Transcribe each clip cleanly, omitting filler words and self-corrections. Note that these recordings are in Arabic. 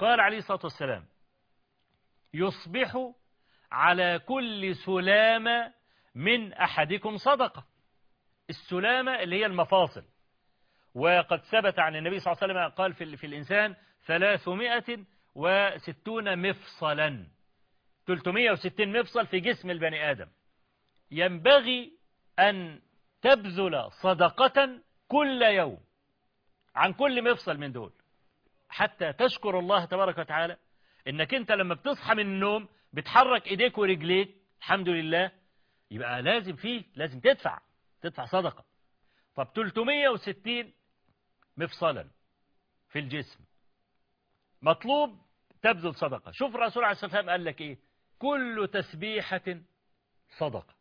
قال عليه الصلاة والسلام: يصبح على كل سلامة من أحدكم صدقة. السلامة اللي هي المفاصل، وقد ثبت عن النبي صلى الله عليه وسلم قال في الإنسان 360 مفصلا، 360 مفصل في جسم البني آدم. ينبغي أن تبذل صدقة كل يوم عن كل مفصل من دول، حتى تشكر الله تبارك وتعالى إنك أنت لما بتصحى من النوم بتحرك إيديك ورجليك الحمد لله، يبقى لازم تدفع صدقة. طب 360 مفصلا في الجسم مطلوب تبذل صدقة. شوف الرسول عليه الصلاة والسلام قال لك إيه: كل تسبيحة صدقة،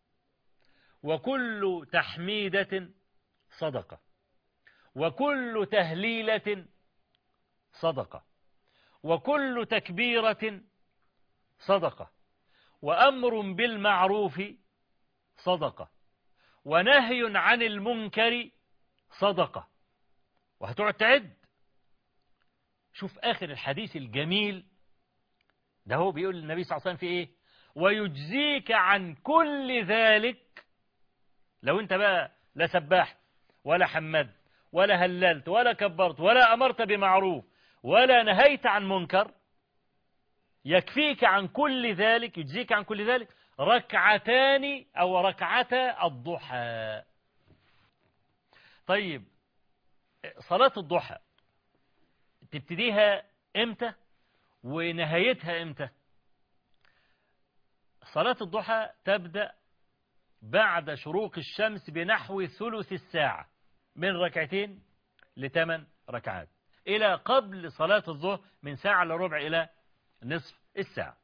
وكل تحميدة صدقة، وكل تهليلة صدقة، وكل تكبيرة صدقة، وأمر بالمعروف صدقة، ونهي عن المنكر صدقة. وهتقعد تعد. شوف آخر الحديث الجميل ده، هو بيقول النبي صلى الله عليه وسلم في إيه: ويجزيك عن كل ذلك. لو أنت بقى لا سبحت ولا حمدت ولا هللت ولا كبرت ولا أمرت بمعروف ولا نهيت عن منكر، يكفيك عن كل ذلك، يجزيك عن كل ذلك ركعتان أو ركعتا الضحى. طيب، صلاة الضحى تبتديها إمتى ونهايتها إمتى؟ صلاة الضحى تبدأ بعد شروق الشمس بنحو ثلث الساعة، من ركعتين ل8 ركعات، إلى قبل صلاة الظهر من ساعة إلا ربع إلى نصف الساعة.